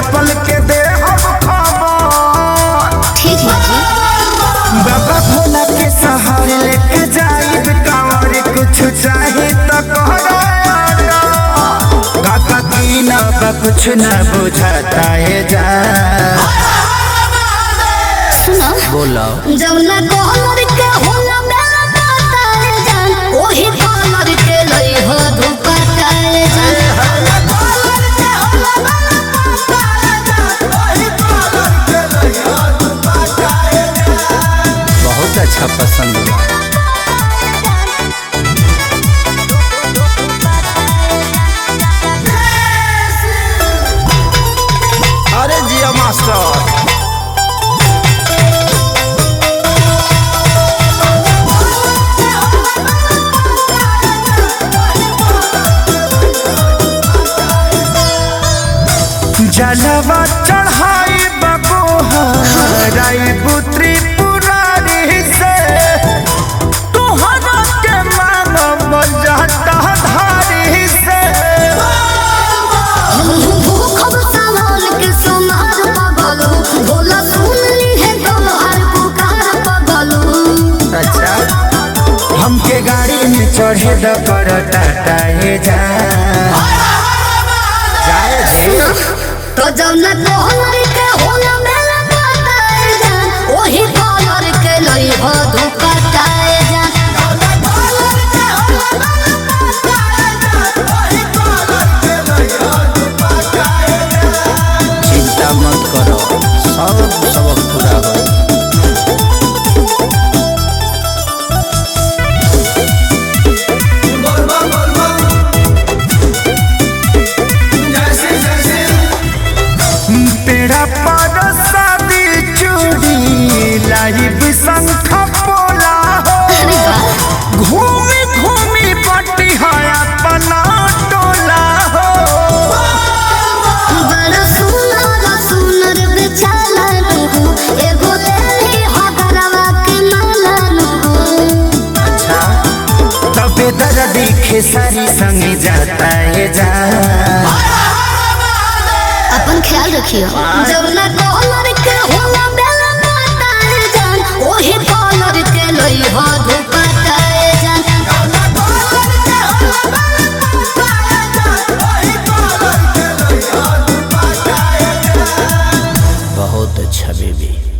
पल के दे हम खबर। ठीक है जी। बाबा भोला के सहारे लेके जाइब कांवर, कुछ चाहे तो कहरा काका की ना कुछ न बुझाता है जा। सुनो बोलो जब ना कॉलर के होला मेरा पता है जान, ओही कॉलर के लई हो धोखा काए जान। कॉलर के होला मेरा पता है जान, ओही कॉलर के लई हो धोखा काए जान। बहुत अच्छा पसंद हुआ। अरे जिया मास्टर जलवा चढ़ाई बबोहराई पुत्री पुरारी से तुहरा के मानव जाता धारी से। भूखब सामान के सोनार पगलू, भोला सुन ली है तोहार पुकार पगलू। अच्छा हमके गाड़ी में चढ़े द कर टाटा है जा जाए दे। तो जब न कॉलर के होला मेरा पता है जान, ओही कॉलर के लई हो धोखा काए जान। कॉलर के होला मेरा पता है जान, ओही कॉलर के लई हो धोखा काए जान। चिंता मत करो, सब सबक पूरा हो। पेड़ा पर शादी चूड़ी लाइव शंख पोला हो, अरे वाह घूमी घूमी पट्टी है अपना टोला हो। बड़ा सुनर बेचाला नु, एगो लेली हगरवा के माला नु। अच्छा तबे दर्दी खेसारी संग जाता है जा। अपन ख्याल रखियो। जब ना कॉलर के होला मेरा पता है जान, ओही कॉलर के लई हो धोखा काए जान। कॉलर के होला मेरा पता है जान, ओही कॉलर के लई हो धोखा काए जान। बहुत अच्छा बेबी।